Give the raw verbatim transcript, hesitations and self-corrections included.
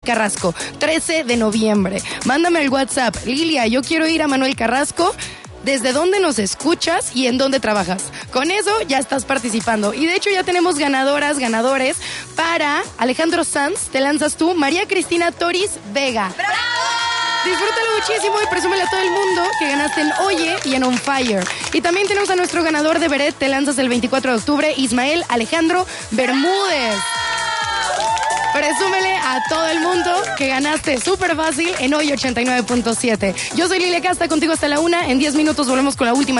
Carrasco, trece de noviembre. Mándame el WhatsApp. Lilia, yo quiero ir a Manuel Carrasco. ¿Desde dónde nos escuchas y en dónde trabajas? Con eso ya estás participando. Y de hecho ya tenemos ganadoras, ganadores. Para Alejandro Sanz, te lanzas tú, María Cristina Toris Vega. ¡Bravo! Disfrútalo muchísimo y presúmele a todo el mundo que ganaste en Oye y en On Fire. Y también tenemos a nuestro ganador de Beret, te lanzas el veinticuatro de octubre, Ismael Alejandro Bermúdez. Presúmele a todo el mundo que ganaste súper fácil en Hoy ochenta y nueve punto siete. Yo soy Lilia Casta, contigo hasta la una. En diez minutos volvemos con la última.